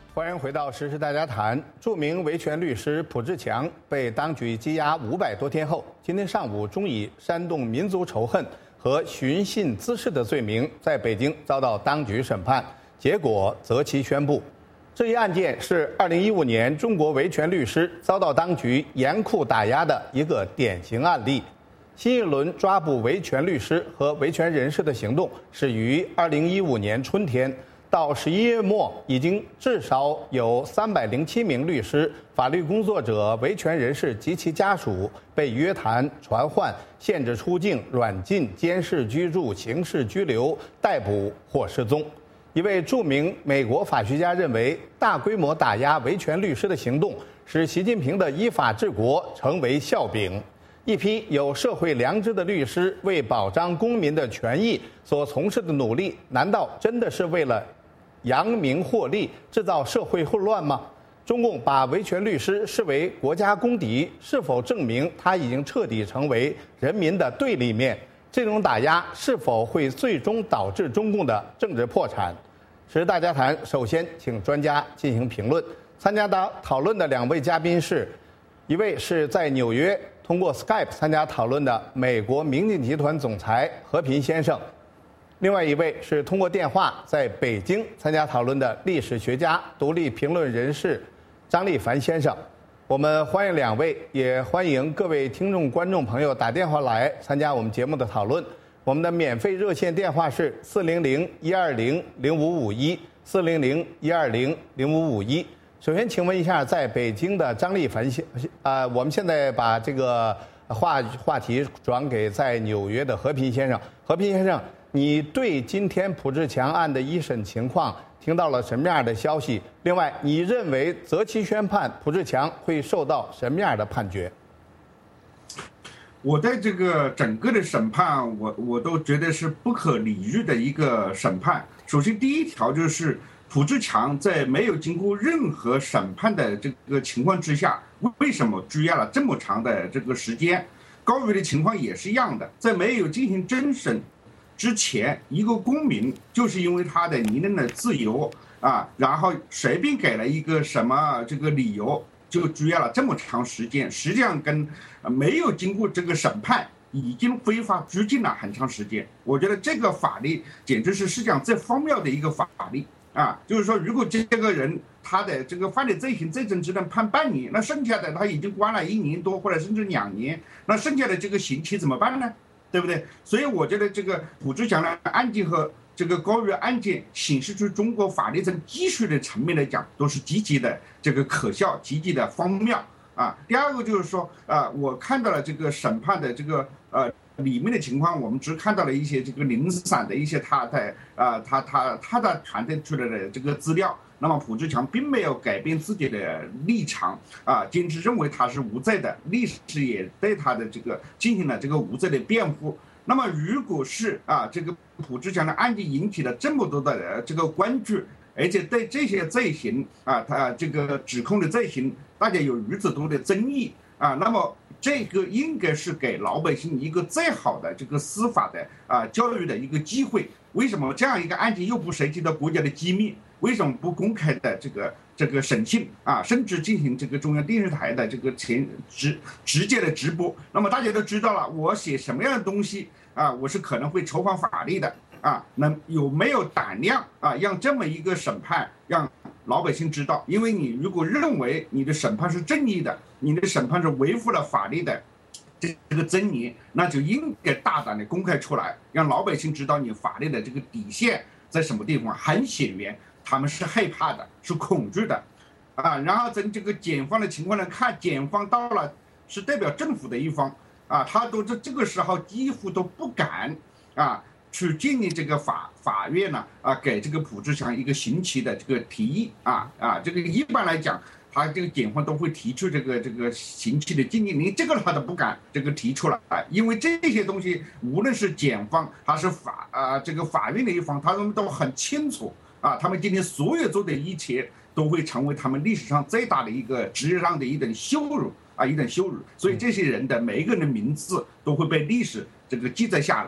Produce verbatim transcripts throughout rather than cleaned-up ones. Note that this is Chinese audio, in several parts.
欢迎回到《时事大家谈》。著名维权律师卜志强被当局羁押五百多天后，今天上午终以煽动民族仇恨和寻衅滋事的罪名，在北京遭到当局审判，结果择期宣布。这一案件是二零一五年中国维权律师遭到当局严酷打压的一个典型案例。新一轮抓捕维权律师和维权人士的行动始于二零一五年春天。到十一月末，已经至少有三百零七名律师、法律工作者、维权人士及其家属被约谈、传唤、限制出境、软禁、监视居住、刑事拘留、逮捕或失踪。一位著名美国法学家认为，大规模打压维权律师的行动使习近平的依法治国成为笑柄。一批有社会良知的律师为保障公民的权益所从事的努力，难道真的是为了扬名获利，制造社会混乱吗？中共把维权律师视为国家公敌，是否证明他已经彻底成为人民的对立面？这种打压是否会最终导致中共的政治破产？时事大家谈，首先请专家进行评论。参加到讨论的两位嘉宾是，一位是在纽约通过 Skype 参加讨论的美国明镜集团总裁和平先生。另外一位是通过电话在北京参加讨论的历史学家、独立评论人士张立凡先生。我们欢迎两位，也欢迎各位听众、观众朋友打电话来参加我们节目的讨论。我们的免费热线电话是四零零一二零零五五一四零零一二零零五五一。首先，请问一下，在北京的张立凡先，啊、呃，我们现在把这个话话题转给在纽约的和平先生。和平先生，你对今天卜志强案的一审情况听到了什么样的消息？另外，你认为择期宣判卜志强会受到什么样的判决？ 我对这个整个的审判，我我都觉得是不可理喻的一个审判。首先，第一条就是卜志强在没有经过任何审判的这个情况之下，为什么拘押了这么长的这个时间？高瑜的情况也是一样的，在没有进行侦审之前，一个公民就是因为他的言论的自由啊，然后随便给了一个什么这个理由，就拘押了这么长时间，实际上跟没有经过这个审判，已经非法拘禁了很长时间。我觉得这个法律简直是世界上最荒谬的一个法律啊！就是说，如果这个人他的这个犯的罪行最终只能判半年，那剩下的他已经关了一年多或者甚至两年，那剩下的这个刑期怎么办呢？对不对？所以我觉得这个卜志强的案件和这个高瑜案件显示出中国法律从技术的层面来讲都是极其的这个可笑，极其的荒谬啊。第二个就是说，啊，我看到了这个审判的这个呃里面的情况，我们只看到了一些这个零散的一些他的啊他他他的团队出来的这个资料。那么卜志强并没有改变自己的立场啊，坚持认为他是无罪的，历史也对他的这个进行了这个无罪的辩护。那么如果是啊这个卜志强的案件引起了这么多的这个关注，而且对这些罪行啊他这个指控的罪行大家有如此多的争议啊，那么这个应该是给老百姓一个最好的这个司法的啊教育的一个机会。为什么这样一个案件又不涉及到国家的机密？为什么不公开的这个这个审讯啊，甚至进行这个中央电视台的这个前直直接的直播？那么大家都知道了，我写什么样的东西啊，我是可能会触犯法律的啊。那有没有胆量啊，让这么一个审判让老百姓知道？因为你如果认为你的审判是正义的，你的审判是维护了法律的这个真理，那就应该大胆的公开出来，让老百姓知道你法律的这个底线在什么地方。很显然他们是害怕的，是恐惧的啊。然后从这个检方的情况来看，检方到了是代表政府的一方啊，他都这这个时候几乎都不敢啊去建议这个法法院呢啊给这个卜志强一个刑期的这个提议啊啊，这个一般来讲，他这个检方都会提出这个这个刑期的建议，连这个他都不敢这个提出来，因为这些东西无论是检方还是法啊这个法院的一方，他们都很清楚啊，他们今天所有做的一切都会成为他们历史上最大的一个职业上的一等羞辱啊，一等羞辱。所以这些人的每一个人的名字都会被历史这个记载下来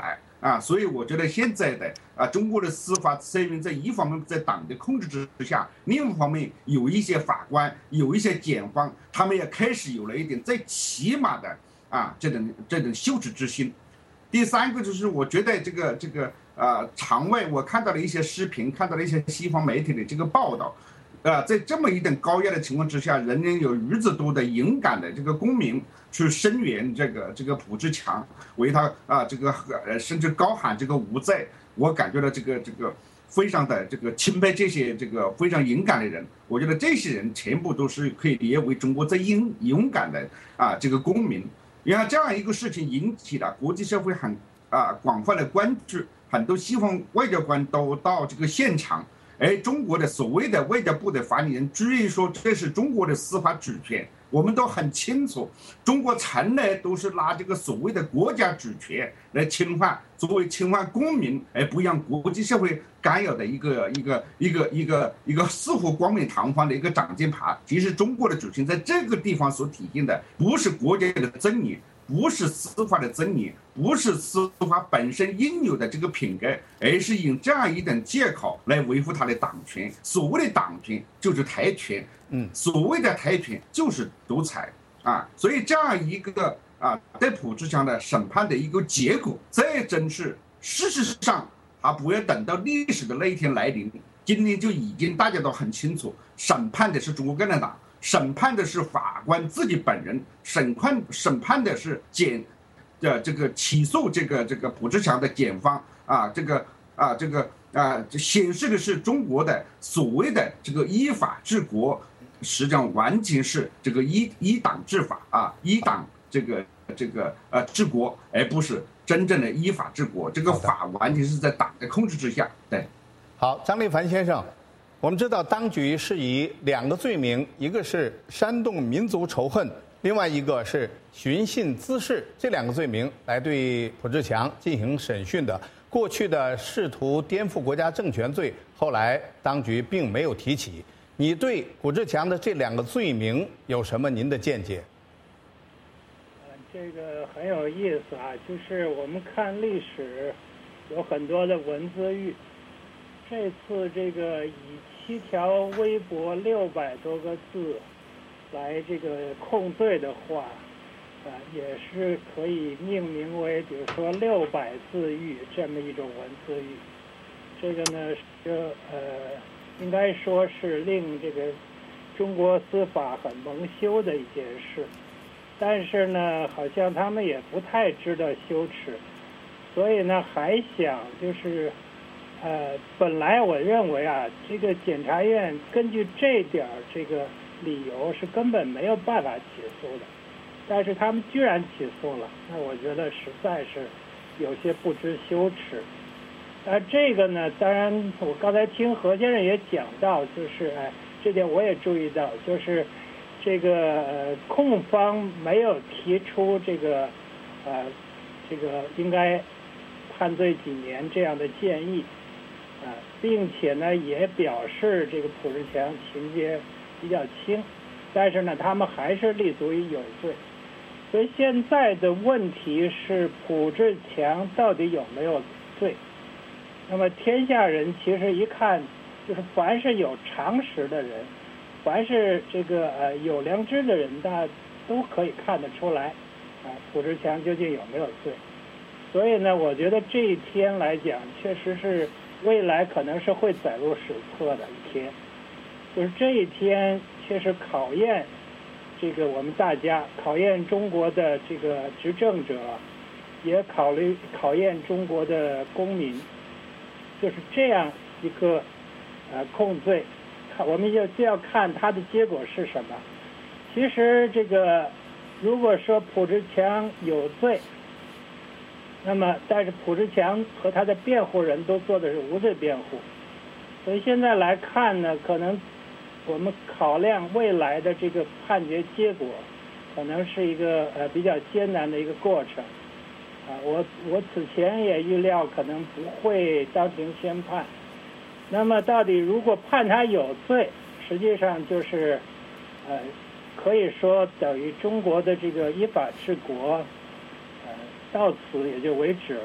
啊，所以我觉得现在的啊，中国的司法虽然在一方面在党的控制之下，另一方面有一些法官，有一些检方，他们也开始有了一点最起码的啊这种这种羞耻之心。第三个就是我觉得这个这个呃场外我看到了一些视频，看到了一些西方媒体的这个报道。呃，在这么一等高压的情况之下，仍然有如此多的勇敢的这个公民去声援这个这个朴志强，为他啊这个呃甚至高喊这个无罪，我感觉到这个这个非常的这个钦佩这些这个非常勇敢的人。我觉得这些人全部都是可以列为中国最勇勇敢的啊这个公民。然后这样一个事情引起了国际社会很啊广泛的关注，很多西方外交官都到这个现场。而中国的所谓的外交部的发言人居然说这是中国的司法主权，我们都很清楚，中国从来都是拿这个所谓的国家主权来侵犯，作为侵犯公民而不让国际社会干扰的一个一个一个一个一个似乎光明堂皇的一个挡箭牌。其实中国的主权在这个地方所体现的不是国家的尊严，不是司法的尊严，不是司法本身应有的这个品格，而是用这样一等借口来维护他的党权。所谓的党权就是台权，嗯，所谓的台权就是独裁啊。所以这样一个啊，对朴志强的审判的一个结果，这真是事实上，他不要等到历史的那一天来临，今天就已经大家都很清楚，审判的是中国共产党。审判的是法官自己本人，审判审判的是检的这个起诉这个这个朴志强的检方啊，这个啊这个啊显示的是中国的所谓的这个依法治国，实际上完全是这个一一党治法啊，一党这个这个呃治国，而不是真正的依法治国。这个法完全是在党的控制之下。对， 好，张立凡先生。我们知道，当局是以两个罪名，一个是煽动民族仇恨，另外一个是寻衅滋事，这两个罪名来对朴志强进行审讯的。过去的试图颠覆国家政权罪，后来当局并没有提起。你对朴志强的这两个罪名有什么您的见解？ 呃，这个很有意思啊，就是我们看历史，有很多的文字狱。这次这个以七条微博六百多个字来这个控罪的话，啊，也是可以命名为，比如说六百字狱这么一种文字狱。这个呢，是呃，应该说是令这个中国司法很蒙羞的一件事。但是呢，好像他们也不太知道羞耻，所以呢，还想就是。呃，本来我认为啊，这个检察院根据这点这个理由是根本没有办法起诉的，但是他们居然起诉了，那我觉得实在是有些不知羞耻。而这个呢，当然我刚才听何先生也讲到，就是哎，这点我也注意到，就是这个呃控方没有提出这个呃这个应该判罪几年这样的建议。啊，并且呢，也表示这个朴志强情节比较轻，但是呢，他们还是立足于有罪。所以现在的问题是朴志强到底有没有罪？那么天下人其实一看，就是凡是有常识的人，凡是这个呃有良知的人，大家都可以看得出来，啊，朴志强究竟有没有罪？所以呢，我觉得这一天来讲，确实是。未来可能是会载入史册的一天，就是这一天确实考验这个我们大家，考验中国的这个执政者，也考虑考验中国的公民，就是这样一个呃控罪，看我们就就要看它的结果是什么。其实这个如果说朴志强有罪。那么，但是朴志强和他的辩护人都做的是无罪辩护，所以现在来看呢，可能我们考量未来的这个判决结果，可能是一个呃比较艰难的一个过程。啊，我我此前也预料可能不会当庭宣判。那么，到底如果判他有罪，实际上就是呃可以说等于中国的这个依法治国。到此也就为止了，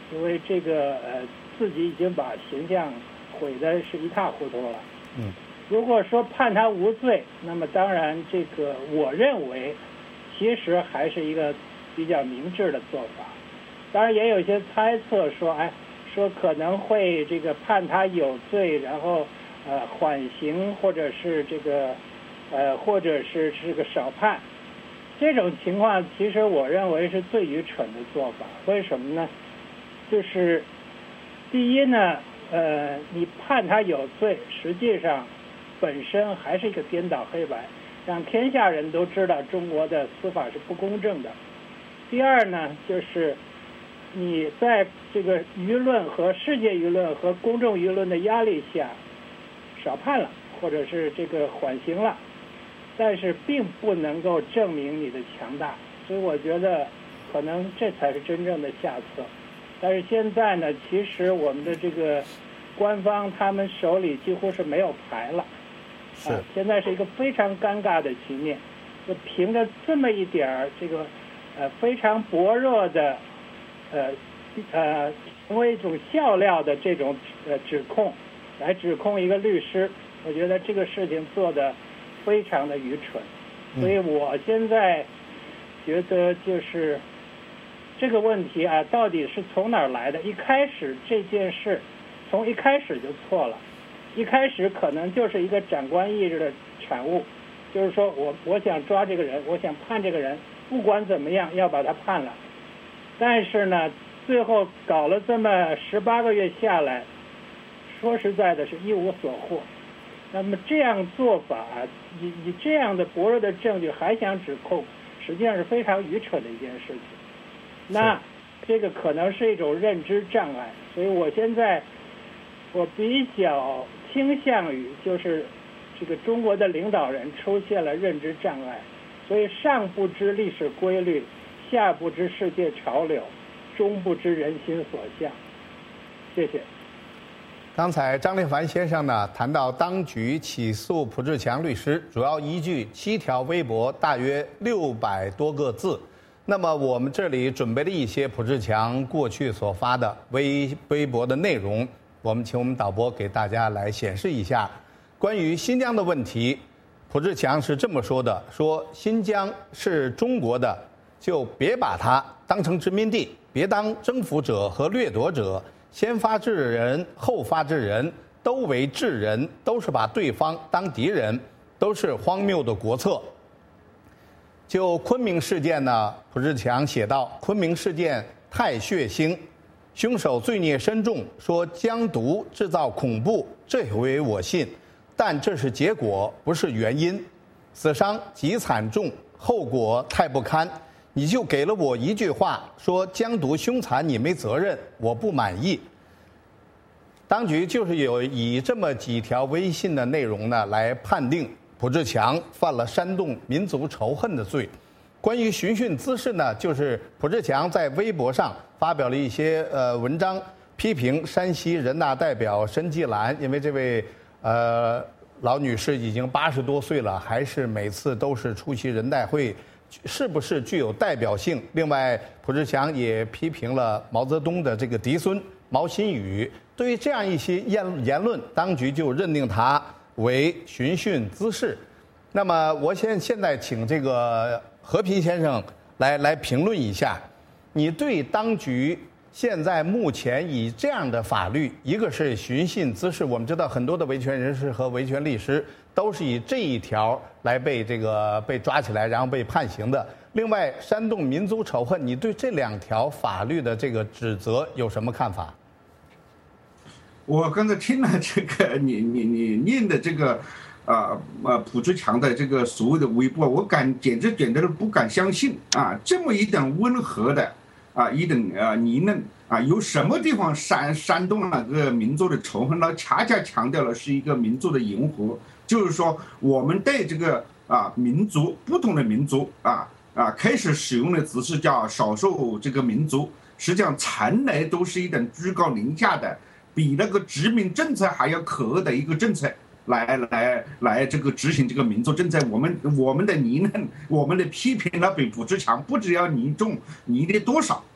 因为这个呃自己已经把形象毁的是一塌糊涂了。 嗯， 如果说判他无罪，那么当然这个我认为其实还是一个比较明智的做法。当然也有一些猜测说，哎，说可能会这个判他有罪，然后呃缓刑，或者是这个呃或者是这个少判。这种情况其实我认为是最愚蠢的做法。为什么呢？就是第一呢，呃，你判他有罪，实际上本身还是一个颠倒黑白，让天下人都知道中国的司法是不公正的。第二呢，就是你在这个舆论和世界舆论和公众舆论的压力下少判了，或者是这个缓刑了，但是并不能够证明你的强大，所以我觉得可能这才是真正的下策。但是现在呢，其实我们的这个官方他们手里几乎是没有牌了， 是、 啊，现在是一个非常尴尬的局面，就凭着这么一点儿这个呃非常薄弱的呃呃成为一种笑料的这种呃指控来指控一个律师，我觉得这个事情做的非常的愚蠢。所以我现在觉得就是这个问题啊，到底是从哪儿来的？一开始这件事从一开始就错了，一开始可能就是一个长官意志的产物，就是说我我想抓这个人，我想判这个人，不管怎么样要把他判了。但是呢，最后搞了这么十八个月下来，说实在的是一无所获。那么这样做法，以以这样的薄弱的证据还想指控，实际上是非常愚蠢的一件事情。那这个可能是一种认知障碍，所以我现在我比较倾向于就是这个中国的领导人出现了认知障碍，所以上不知历史规律，下不知世界潮流，中不知人心所向。谢谢。 刚才张立凡先生呢谈到，当局起诉蒲志强律师主要依据七条微博，大约六百多个字。那么我们这里准备了一些蒲志强过去所发的微微博的内容，我们请我们导播给大家来显示一下。关于新疆的问题，蒲志强是这么说的：说新疆是中国的，就别把它当成殖民地，别当征服者和掠夺者。先发制人，后发制人，都为智人，都是把对方当敌人，都是荒谬的国策。就昆明事件呢，蒲志强写道：昆明事件太血腥，凶手罪孽深重，说疆独制造恐怖，这回我信，但这是结果，不是原因。死伤极惨重，后果太不堪。你就给了我一句话，说疆独凶残，你没责任，我不满意。当局就是有以这么几条微信的内容呢，来判定蒲志强犯了煽动民族仇恨的罪。关于寻衅滋事呢，就是蒲志强在微博上发表了一些呃文章，批评山西人大代表申纪兰，因为这位呃老女士已经八十多岁了，还是每次都是出席人代会，是不是具有代表性？另外，蒲志强也批评了毛泽东的这个嫡孙毛新宇。对于这样一些言言论，当局就认定他为寻衅滋事。那么，我现现在请这个和平先生来来评论一下，你对当局现在目前以这样的法律，一个是寻衅滋事，我们知道很多的维权人士和维权律师都是以这一条来被这个被抓起来，然后被判刑的。另外，煽动民族仇恨，你对这两条法律的这个指责有什么看法？ 我刚才听了这个你你你念的这个，啊呃蒲志强的这个所谓的微博，我感简直简直是不敢相信啊！这么一等温和的啊一等啊呢喃啊，有什么地方煽煽动那个民族的仇恨呢？恰恰强调了是一个民族的融合，就是说我们对这个啊民族不同的民族啊啊开始使用的词是叫少数这个民族，实际上从来都是一等居高临下的。比那个殖民政策还要可恶的一个政策，来来来，这个执行这个民族政策，我们我们的呢喃，我们的批评呢，比蒲志强不只要呢重呢的多少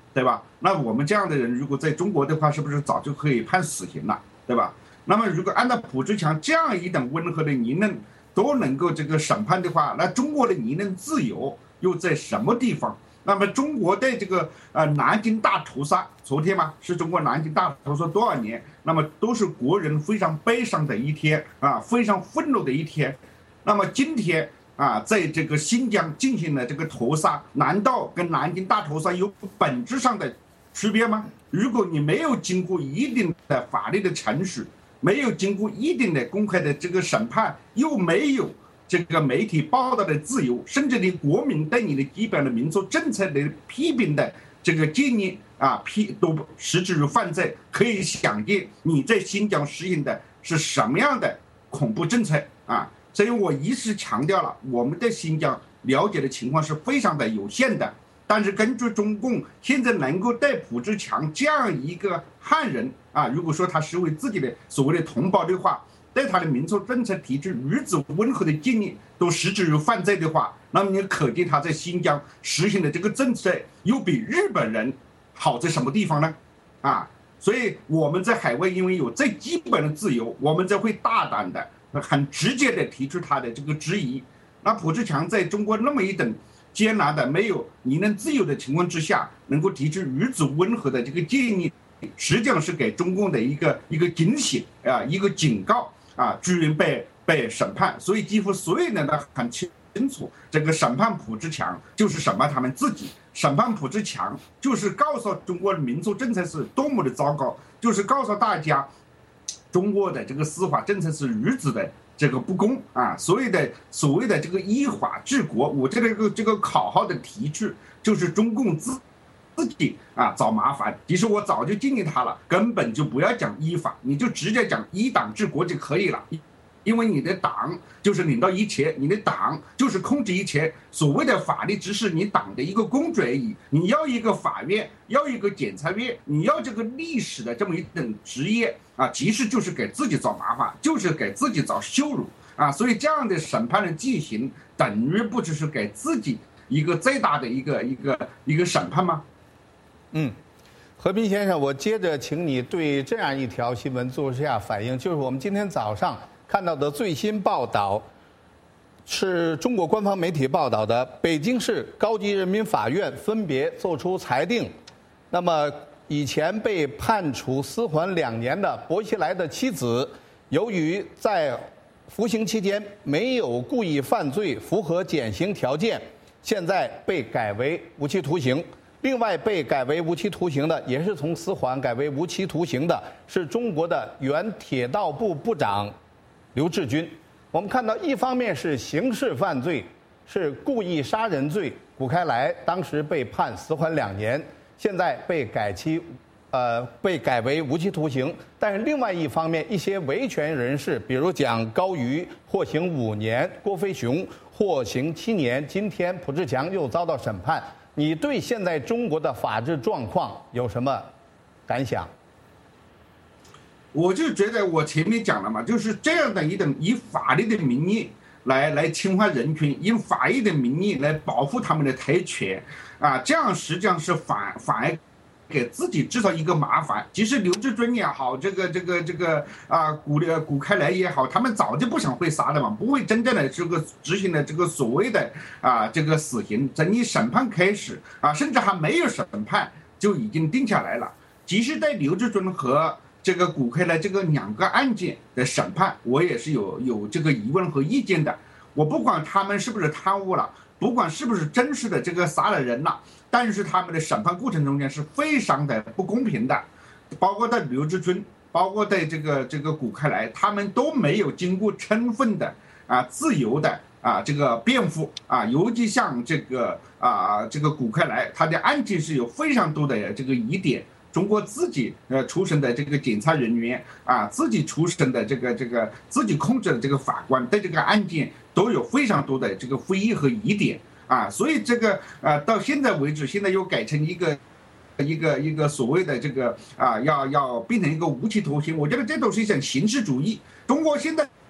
对吧？那我们这样的人如果在中国的话，是不是早就可以判死刑了，对吧？那么如果按照朴志强这样一等温和的言论都能够这个审判的话，那中国的言论自由又在什么地方？那么中国对这个呃南京大屠杀，昨天嘛是中国南京大屠杀多少年？那么都是国人非常悲伤的一天啊，非常愤怒的一天。那么今天啊，在这个新疆进行了这个屠杀，难道跟南京大屠杀有本质上的区别吗？如果你没有经过一定的法律的程序，没有经过一定的公开的这个审判，又没有这个媒体报道的自由，甚至你国民对你的基本的民族政策的批评的这个建议啊，批都实质于犯罪，可以想见你在新疆实行的是什么样的恐怖政策啊！所以我一直强调了，我们在新疆了解的情况是非常的有限的。但是根据中共现在能够对朴志强这样一个汉人啊，如果说他是为自己的所谓的同胞的话，对他的民族政策提出如此温和的建议都实质于犯罪的话，那么你可见他在新疆实行的这个政策又比日本人好在什么地方呢？啊，所以我们在海外因为有最基本的自由，我们才会大胆的、很直接的提出他的这个质疑。那朴志强在中国那么一等艰难的没有言论自由的情况之下，能够提出如此温和的这个建议，实际上是给中共的一个一个警醒啊，一个警告啊，居然被被审判。所以几乎所有人都很清楚，这个审判朴志强就是审判他们自己，审判朴志强就是告诉中国的民族政策是多么的糟糕，就是告诉大家中国的这个司法政策是如此的这个不公啊，所谓的所谓的这个依法治国，我这个这个口号的提出就是中共自自己啊找麻烦。其实我早就建议他了，根本就不要讲依法，你就直接讲一党治国就可以了。因为你的党就是领导一切，你的党就是控制一切，所谓的法律只是你党的一个工具而已。你要一个法院，要一个检察院，你要这个历史的这么一等职业啊，其实就是给自己找麻烦，就是给自己找羞辱啊。所以这样的审判的进行，等于不只是给自己一个最大的一个一个一个审判吗？ 嗯。和平先生，我接着请你对这样一条新闻做下反应，就是我们今天早上看到的最新报道，是中国官方媒体报道的，北京市高级人民法院分别作出裁定。那么以前被判处死缓两年的薄熙来的妻子，由于在服刑期间没有故意犯罪，符合减刑条件，现在被改为无期徒刑。另外被改为无期徒刑的，也是从死缓改为无期徒刑的，是中国的原铁道部部长刘志军。我们看到，一方面是刑事犯罪，是故意杀人罪，谷开来当时被判死缓两年，现在被改期，呃，被改为无期徒刑。但是另外一方面，一些维权人士，比如讲高瑜获刑五年，郭飞雄获刑七年，今天朴志强又遭到审判。你对现在中国的法治状况有什么感想？ 我就觉得我前面讲了嘛，就是这样的一种以法律的名义来来侵犯人权，以法律的名义来保护他们的特权，啊，这样实际上是反反而给自己制造一个麻烦。其实刘志军也好，这个这个这个啊，谷的谷开来也好，他们早就不想被杀的嘛，不会真正的这个执行的这个所谓的啊这个死刑。从你审判开始啊，甚至还没有审判就已经定下来了。其实，在刘志军和这个谷开来这个两个案件的审判，我也是有有这个疑问和意见的。我不管他们是不是贪污了，不管是不是真实的这个杀了人了。但是他们的审判过程中间是非常的不公平的，包括在刘志军，包括在这个这个谷开来，他们都没有经过充分的啊自由的啊这个辩护啊，尤其像这个啊这个谷开来，他的案件是有非常多的这个疑点。中国自己呃出身的这个检察人员啊，自己出身的这个这个自己控制的这个法官，对这个案件都有非常多的这个非议和疑点。啊，所以这个呃，到现在为止，现在又改成一个一个一个所谓的这个啊，要要变成一个无期徒刑，我觉得这都是一种形式主义。中国现在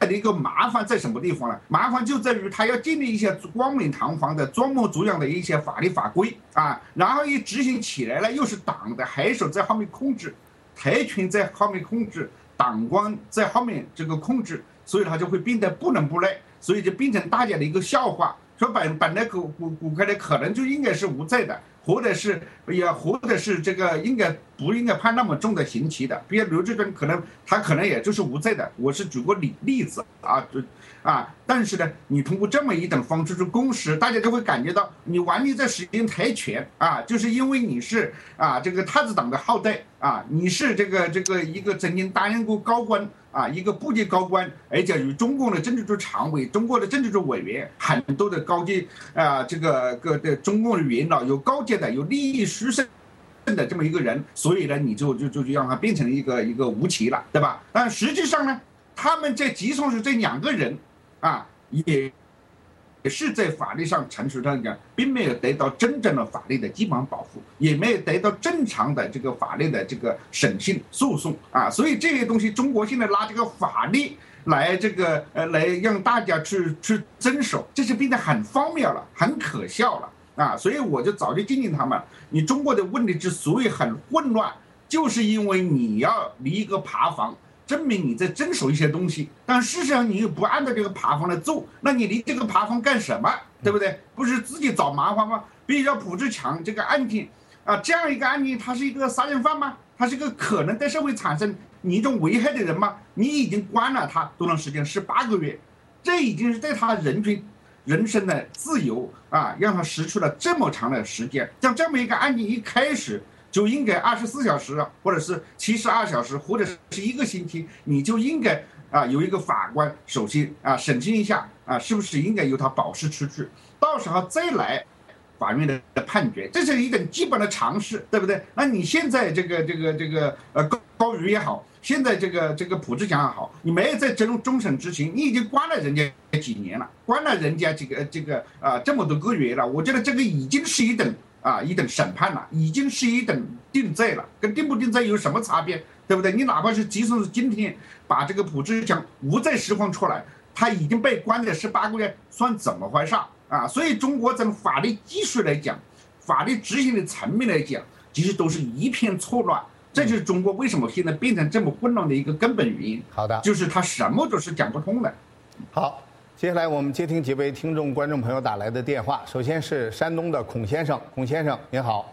的一个麻烦在什么地方呢？麻烦就在于他要建立一些光明堂皇的、装模作样的一些法律法规啊，然后一执行起来了，又是党的黑手在后面控制，特权在后面控制，党官在后面这个控制，所以他就会变得不伦不类，所以就变成大家的一个笑话。说本本来古古古开的可能就应该是无罪的，或者是也或者是这个应该不应该判那么重的刑期的，比如刘志忠可能他可能也就是无罪的。我是举过例例子啊，就啊，但是呢，你通过这么一种方式去公示，大家就会感觉到你完全在使用特权啊，就是因为你是啊这个太子党的后代啊，你是这个这个一个曾经担任过高官。啊，一个部级高官，而且与中共的政治局常委、中国的政治局委员，很多的高级啊，这个个的中共的元老，有高阶的，有利益输送的这么一个人，所以呢，你就就就就让他变成一个一个无期了，对吧？但实际上呢，他们这集中是这两个人，啊，也。也是在法律上程序上讲，并没有得到真正的法律的基本保护，也没有得到正常的这个法律的这个审讯诉讼啊，所以这些东西，中国现在拿这个法律来这个呃来让大家去去遵守，这是变得很荒谬了，很可笑了啊！所以我就早就建议他们，你中国的问题之所以很混乱，就是因为你要立一个爬房。证明你在遵守一些东西，但事实上你又不按照这个爬房来做，那你立这个爬房干什么？对不对？不是自己找麻烦吗？比如说卜志强这个案件啊，这样一个案件，他是一个杀人犯吗？他是一个可能对社会产生你一种危害的人吗？你已经关了他多长时间？十八个月，这已经是对他人群人生的自由啊，让他失去了这么长的时间。像这么一个案件一开始。就应该二十四小时，或者是七十二小时，或者是一个星期，你就应该啊有一个法官首先啊审讯一下啊，是不是应该由他保释出去，到时候再来法院的判决，这是一种基本的常识，对不对？那你现在这个这个这个呃高高瑜也好，现在这个这个卜志强也好，你没有在终终审执行，你已经关了人家几年了，关了人家这个这个啊这么多个月了，我觉得这个已经是一等。啊，一等审判了，已经是一等定罪了，跟定不定罪有什么差别？对不对？你哪怕是即使是今天把这个卜志强无罪释放出来，他已经被关了十八个月，算怎么回事啊？所以中国从法律技术来讲，法律执行的层面来讲，其实都是一片错乱。这就是中国为什么现在变成这么混乱的一个根本原因。 好的， 就是他什么都是讲不通的。 好。接下来我们接听几位听众、观众朋友打来的电话。首先是山东的孔先生，孔先生您好。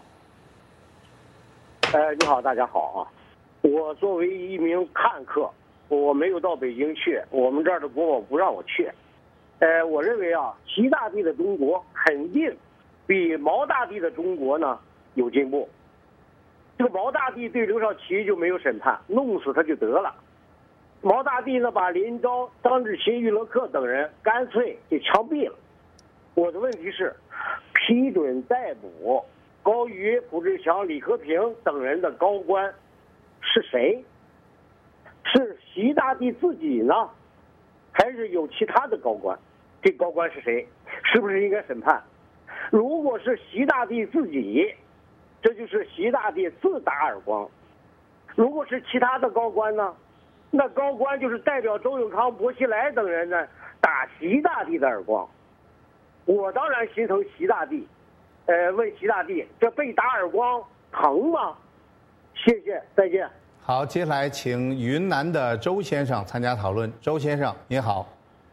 呃，你好，大家好啊。我作为一名看客，我没有到北京去，我们这儿的国宝不让我去。呃，我认为啊，习大帝的中国肯定比毛大帝的中国呢有进步。这个毛大帝对刘少奇就没有审判，弄死他就得了。毛大帝呢，把林昭、张志新、于勒克等人干脆给枪毙了。我的问题是，批准逮捕高瑜、卜志强、李和平等人的高官是谁？是习大帝自己呢，还是有其他的高官？这高官是谁？是不是应该审判？如果是习大帝自己，这就是习大帝自打耳光；如果是其他的高官呢？那高官就是代表周永康、薄熙来等人呢，打习大帝的耳光。我当然心疼习大帝，呃，问习大帝，这被打耳光疼吗？谢谢，再见。 好，接下来请云南的周先生参加讨论。周先生，您好。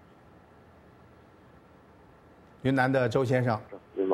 云南的周先生，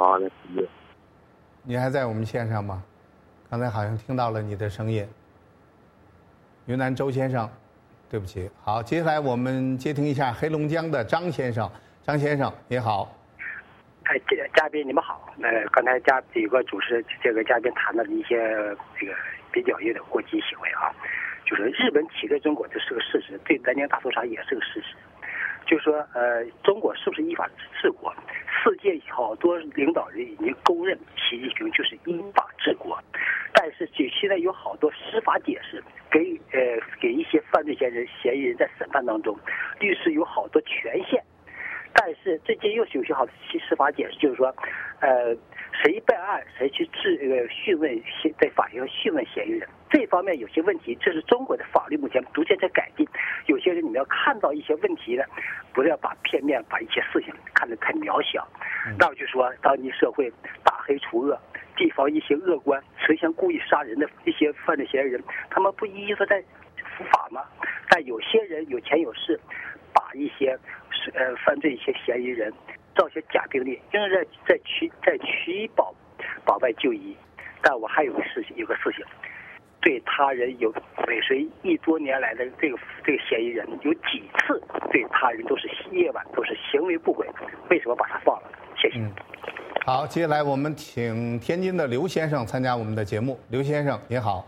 你还在我们线上吗？刚才好像听到了你的声音。云南周先生。对不起，好，接下来我们接听一下黑龙江的张先生。张先生，你好。 哎，嘉宾你们好。呃，刚才嘉有个主持这个嘉宾谈到的一些这个比较有点过激行为啊，就是日本侵略中国这是个事实，对南京大屠杀也是个事实。就是说，呃，中国是不是依法治国？世界好多领导人已经公认习近平就是依法治国，但是就现在有好多司法解释，给呃给一些犯罪嫌疑人嫌疑人在审判当中，律师有好多权限，但是最近又有些好的司法解释，就是说，呃，谁办案谁去质呃讯问在法庭上讯问嫌疑人，这方面有些问题，这是中国的法律目前逐渐在改进，有些人你们要看到一些问题呢，不要把片面把一些事情看得太渺小。那我就说，当今社会打黑除恶，提防一些恶官实行故意杀人的一些犯罪嫌疑人，他们不一一都在伏法吗？但有些人有钱有势，把一些呃犯罪一些嫌疑人造些假病例，仍然在取在取保保外就医。但我还有个事情，有个事情，对他人有尾随一多年来的这个这个嫌疑人，有几次对他人都是夜晚都是行为不轨，为什么把他放了？谢谢。 嗯，好，接下来我们请天津的刘先生参加我们的节目。刘先生，您好。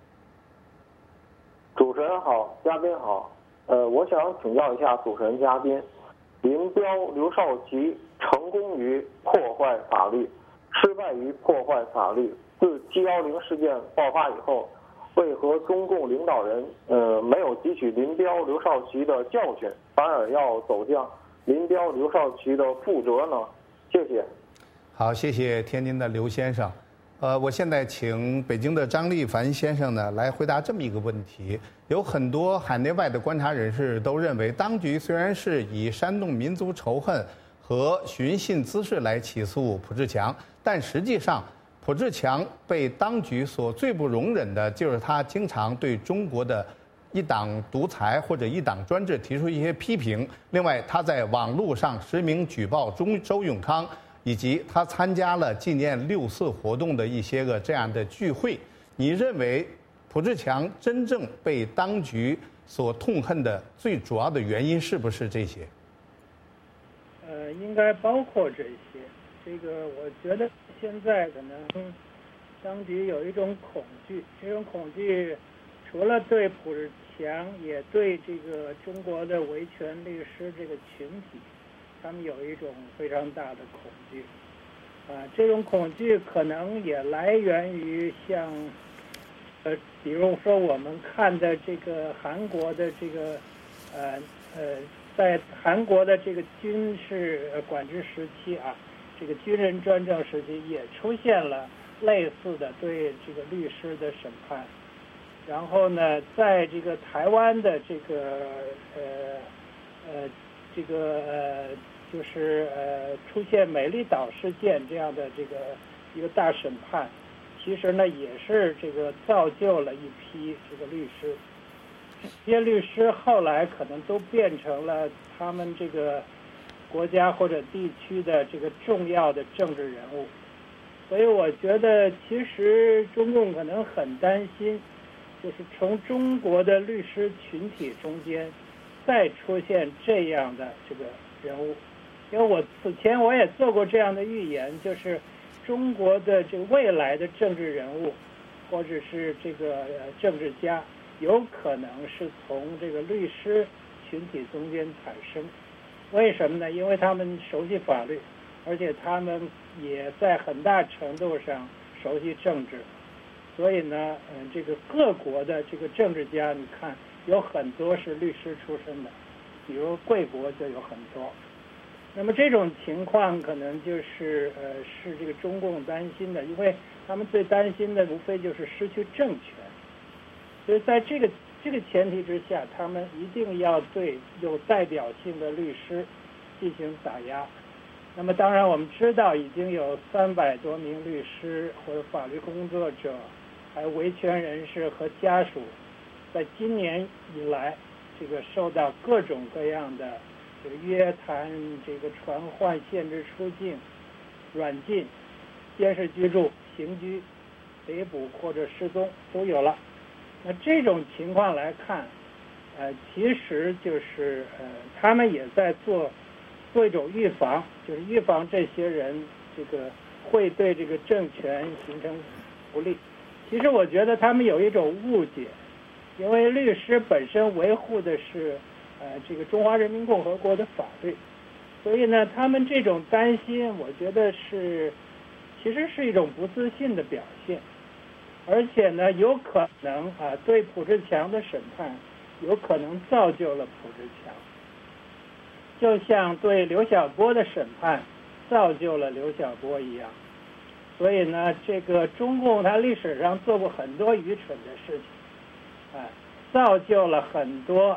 主持人好，嘉宾好。呃，我想请教一下主持人嘉宾，林彪、刘少奇成功于破坏法律，失败于破坏法律。自七幺零事件爆发以后，为何中共领导人呃没有汲取林彪、刘少奇的教训，反而要走向林彪、刘少奇的覆辙呢？谢谢。 好，谢谢天津的刘先生。呃，我现在请北京的张立凡先生呢来回答这么一个问题。有很多海内外的观察人士都认为，当局虽然是以煽动民族仇恨和寻衅滋事来起诉卜志强，但实际上卜志强被当局所最不容忍的就是他经常对中国的一党独裁或者一党专制提出一些批评。另外，他在网络上实名举报中周永康，以及他参加了纪念六四活动的一些个这样的聚会。你认为卜志强真正被当局所痛恨的最主要的原因是不是这些？ 呃，应该包括这些。这个我觉得现在可能当局有一种恐惧，这种恐惧除了对卜志强，也对这个中国的维权律师这个群体，他们有一种非常大的恐惧。啊，这种恐惧可能也来源于像，呃，比如说我们看的这个韩国的这个，呃呃，在韩国的这个军事管制时期啊。这个军人专政时期也出现了类似的对这个律师的审判，然后呢，在这个台湾的这个呃呃这个呃就是呃出现美丽岛事件这样的这个一个大审判，其实呢也是这个造就了一批这个律师，这些律师后来可能都变成了他们这个国家或者地区的这个重要的政治人物，所以我觉得其实中共可能很担心，就是从中国的律师群体中间再出现这样的这个人物，因为我此前我也做过这样的预言，就是中国的这个未来的政治人物或者是这个政治家，有可能是从这个律师群体中间产生。为什么呢？因为他们熟悉法律，而且他们也在很大程度上熟悉政治，所以呢，嗯，这个各国的这个政治家，你看有很多是律师出身的，比如贵国就有很多。那么这种情况可能就是呃是这个中共担心的，因为他们最担心的无非就是失去政权，所以在这个。这个前提之下，他们一定要对有代表性的律师进行打压。那么当然我们知道已经有三百多名律师或者法律工作者，还有维权人士和家属，在今年以来，这个受到各种各样的这个约谈、这个传唤、限制出境、软禁、监视居住、刑拘、逮捕或者失踪都有了。那这种情况来看，呃，其实就是呃，他们也在做做一种预防，就是预防这些人这个会对这个政权形成不利。其实我觉得他们有一种误解，因为律师本身维护的是呃这个中华人民共和国的法律，所以呢，他们这种担心，我觉得是其实是一种不自信的表现。而且呢，有可能啊，对卜志强的审判，有可能造就了卜志强，就像对刘晓波的审判造就了刘晓波一样。所以呢，这个中共它历史上做过很多愚蠢的事情，啊，造就了很多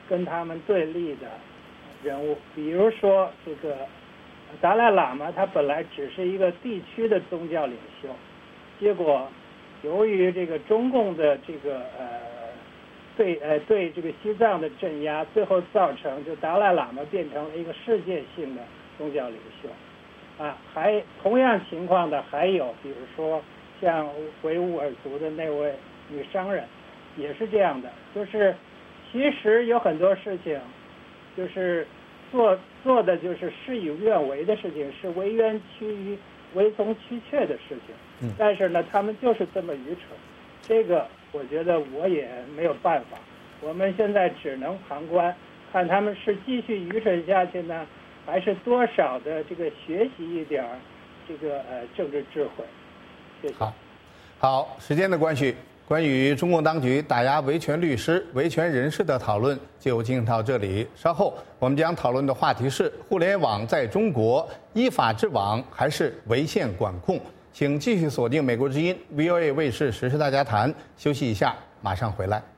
跟他们对立的人物，比如说这个达赖喇嘛，他本来只是一个地区的宗教领袖，结果由于这个中共的这个呃对呃对这个西藏的镇压，最后造成就达赖喇嘛变成了一个世界性的宗教领袖啊。还同样情况的还有，比如说像维吾尔族的那位女商人，也是这样的，就是其实有很多事情，就是做做的就是事与愿违的事情，是违冤屈于违从屈却的事情。嗯，但是呢，他们就是这么愚蠢，这个我觉得我也没有办法。我们现在只能旁观，看他们是继续愚蠢下去呢，还是多少的这个学习一点这个呃政治智慧。谢谢。 好，好，时间的关系。关于中共当局打压维权律师、维权人士的讨论就进行到这里。稍后我们将讨论的话题是：互联网在中国依法治网还是违宪管控？请继续锁定美国之音 V O A 卫视《时事大家谈》，休息一下，马上回来。